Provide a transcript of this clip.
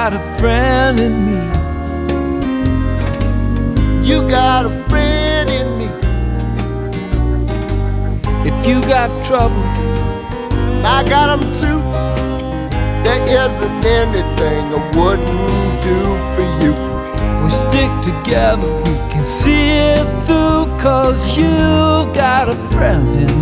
got a friend in me. You got a friend in me. If you got troubles, I got them too. There isn't anything I wouldn't do for you. if we stick together, we can see it through. 'Cause you got a friend in me.